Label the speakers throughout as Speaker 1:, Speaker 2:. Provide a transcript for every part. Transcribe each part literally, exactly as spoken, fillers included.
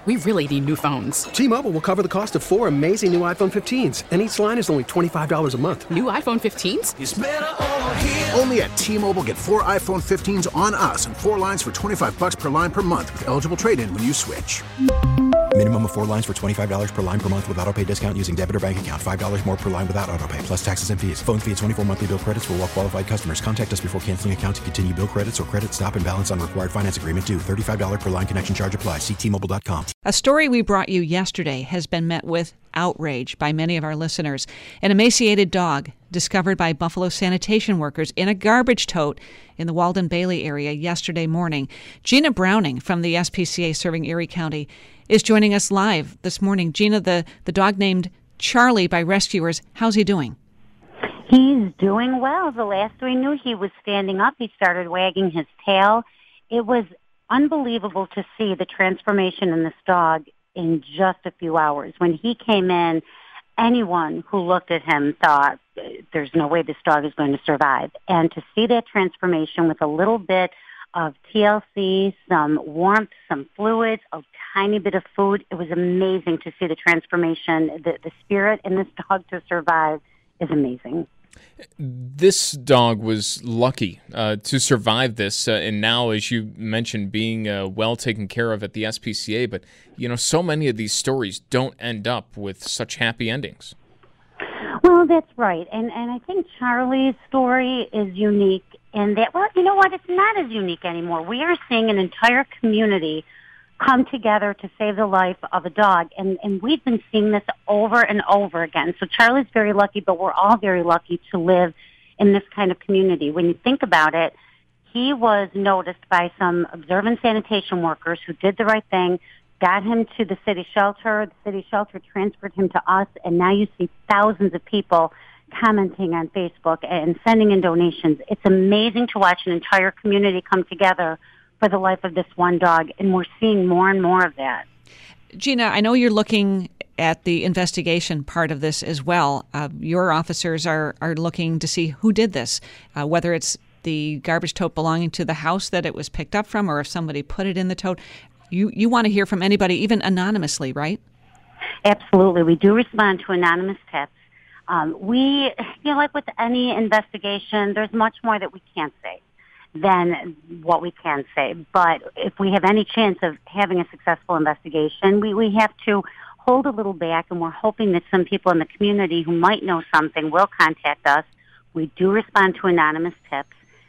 Speaker 1: We really need new phones.
Speaker 2: T-Mobile will cover the cost of four amazing new iPhone fifteens, and each line is only twenty-five dollars a month.
Speaker 1: New iPhone fifteens?
Speaker 3: It's better over here.
Speaker 4: Only at T-Mobile, get four iPhone fifteens on us and four lines for twenty-five dollars per line per month with eligible trade-in when you switch.
Speaker 5: Minimum of four lines for twenty-five dollars per line per month with autopay discount using debit or bank account. five dollars more per line without autopay, plus taxes and fees. Phone fee at twenty-four monthly bill credits for well-qualified customers. Contact us before canceling account to continue bill credits or credit stop and balance on required finance agreement due. thirty-five dollars per line connection charge applies. See T Mobile dot com.
Speaker 6: A story we brought you yesterday has been met with outrage by many of our listeners. An emaciated dog discovered by Buffalo sanitation workers in a garbage tote in the Walden Bailey area yesterday morning. Gina Browning from the S P C A serving Erie County is joining us live this morning. Gina, the, the dog named Charlie by rescuers, how's he doing?
Speaker 7: He's doing well. The last we knew, he was standing up. He started wagging his tail. It was unbelievable to see the transformation in this dog in just a few hours. When he came in, anyone who looked at him thought, there's no way this dog is going to survive. And to see that transformation with a little bit of T L C, some warmth, some fluids, a tiny bit of food, it was amazing to see the transformation. The, the spirit in this dog to survive is amazing.
Speaker 8: This dog was lucky uh, to survive this, uh, and now, as you mentioned, being uh, well taken care of at the S P C A. But, you know, so many of these stories don't end up with such happy endings.
Speaker 7: Well, that's right. And, and I think Charlie's story is unique in that, well, you know what, it's not as unique anymore. We are seeing an entire community come together to save the life of a dog. And, and we've been seeing this over and over again. So Charlie's very lucky, but we're all very lucky to live in this kind of community. When you think about it, he was noticed by some observant sanitation workers who did the right thing, got him to the city shelter. The city shelter transferred him to us, and now you see thousands of people commenting on Facebook and sending in donations. It's amazing to watch an entire community come together for the life of this one dog, and we're seeing more and more of that.
Speaker 6: Gina, I know you're looking at the investigation part of this as well. Uh, your officers are, are looking to see who did this, uh, whether it's the garbage tote belonging to the house that it was picked up from or if somebody put it in the tote. You, you want to hear from anybody, even anonymously, right?
Speaker 7: Absolutely. We do respond to anonymous tips. Um, we, you know, like with any investigation, there's much more that we can't say than what we can say. But if we have any chance of having a successful investigation, we, we have to hold a little back, and we're hoping that some people in the community who might know something will contact us. We do respond to anonymous tips.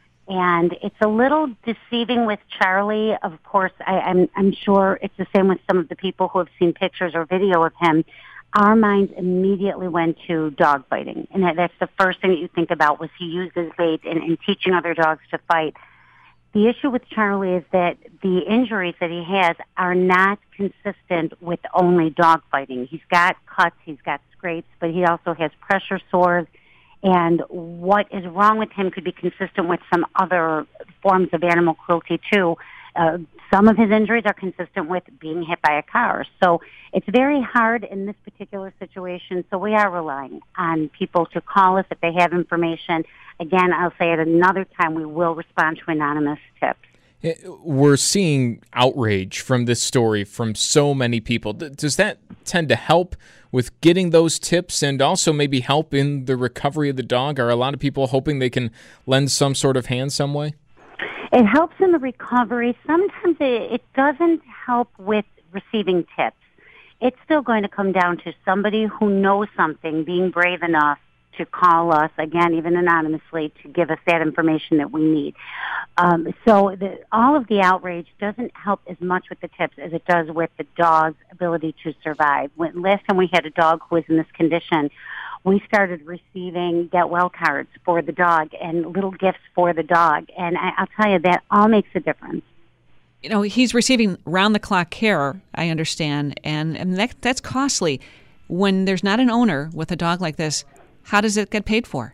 Speaker 7: And it's a little deceiving with Charlie. Of course, I, I'm, I'm sure it's the same with some of the people who have seen pictures or video of him. Our minds immediately went to dog fighting. And that, that's the first thing that you think about, was he used as bait in, in teaching other dogs to fight. The issue with Charlie is that the injuries that he has are not consistent with only dog fighting. He's got cuts, he's got scrapes, but he also has pressure sores. And what is wrong with him could be consistent with some other forms of animal cruelty, too. Uh, some of his injuries are consistent with being hit by a car. So it's very hard in this particular situation. So we are relying on people to call us if they have information. Again, I'll say it another time, we will respond to anonymous tips.
Speaker 8: We're seeing outrage from this story from so many people. Does that tend to help with getting those tips and also maybe help in the recovery of the dog? Are a lot of people hoping they can lend some sort of hand some way?
Speaker 7: It helps in the recovery. Sometimes it, it doesn't help with receiving tips. It's still going to come down to somebody who knows something being brave enough to call us, again, even anonymously, to give us that information that we need. Um, so the, all of the outrage doesn't help as much with the tips as it does with the dog's ability to survive. When, last time we had a dog who was in this condition, we started receiving get well cards for the dog and little gifts for the dog. And I, I'll tell you, that all makes a difference.
Speaker 6: You know, he's receiving round-the-clock care, I understand, and, and that, that's costly. When there's not an owner with a dog like this, how does it get paid for?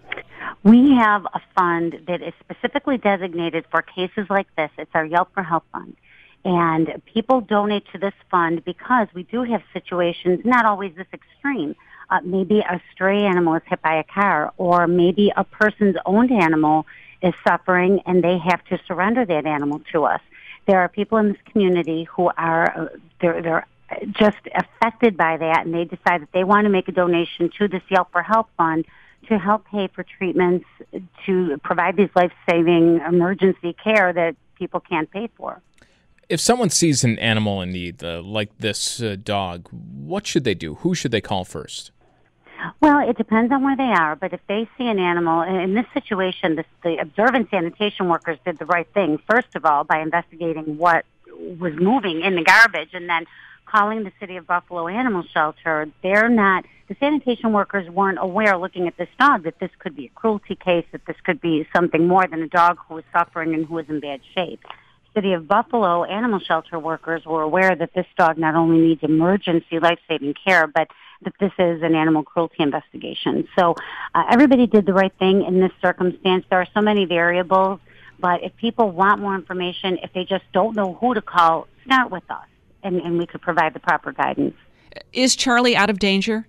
Speaker 7: We have a fund that is specifically designated for cases like this. It's our Yelp for Help Fund. And people donate to this fund because we do have situations, not always this extreme. Uh, maybe a stray animal is hit by a car, or maybe a person's owned animal is suffering and they have to surrender that animal to us. there are people in this community who are, they're, they're just affected by that, and they decide that they want to make a donation to this Yelp for Help Fund to help pay for treatments, to provide these life-saving emergency care that people can't pay for.
Speaker 8: If someone sees an animal in need, uh, like this uh, dog, what should they do? Who should they call first?
Speaker 7: Well, it depends on where they are, but if they see an animal, in this situation, this, the observant sanitation workers did the right thing, first of all, by investigating what was moving in the garbage, and then calling the City of Buffalo Animal Shelter. They're not, the sanitation workers weren't aware, looking at this dog, that this could be a cruelty case, that this could be something more than a dog who was suffering and who was in bad shape. City of Buffalo Animal Shelter workers were aware that this dog not only needs emergency life-saving care, but that this is an animal cruelty investigation. So uh, everybody did the right thing in this circumstance. There are so many variables, but if people want more information, if they just don't know who to call, start with us, and, and we could provide the proper guidance.
Speaker 6: Is Charlie out of danger?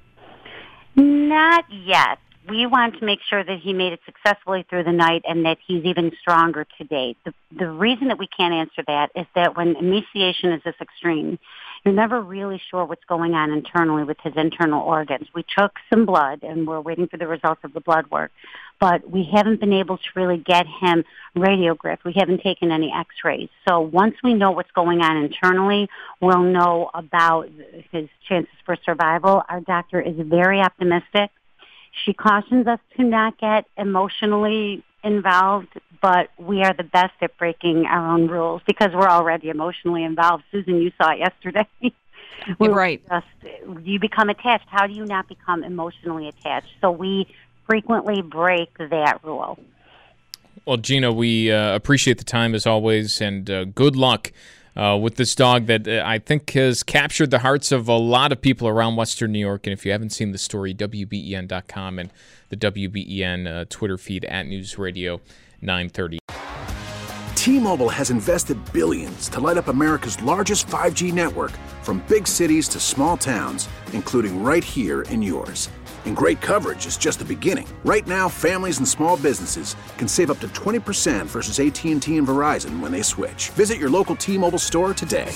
Speaker 7: Not yet. We want to make sure that he made it successfully through the night and that he's even stronger to date. The, the reason that we can't answer that is that when emaciation is this extreme, you're never really sure what's going on internally with his internal organs. We took some blood, and we're waiting for the results of the blood work, but we haven't been able to really get him radiographed. We haven't taken any x-rays. So once we know what's going on internally, we'll know about his chances for survival. Our doctor is very optimistic. She cautions us to not get emotionally involved, but we are the best at breaking our own rules because we're already emotionally involved. Susan, you saw it yesterday. we
Speaker 6: right.
Speaker 7: Just, you become attached. How do you not become emotionally attached? So we frequently break that rule.
Speaker 8: Well, Gina, we uh, appreciate the time as always, and uh, good luck Uh, with this dog that uh, I think has captured the hearts of a lot of people around Western New York. And if you haven't seen the story, W B E N dot com and the W B E N uh, Twitter feed at News Radio nine thirty.
Speaker 4: T-Mobile has invested billions to light up America's largest five G network, from big cities to small towns, including right here in yours. And great coverage is just the beginning. Right now, families and small businesses can save up to twenty percent versus A T and T and Verizon when they switch. Visit your local T-Mobile store today.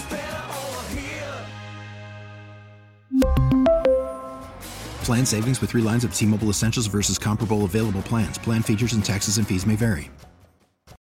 Speaker 5: Plan savings with three lines of T-Mobile Essentials versus comparable available plans. Plan features and taxes and fees may vary.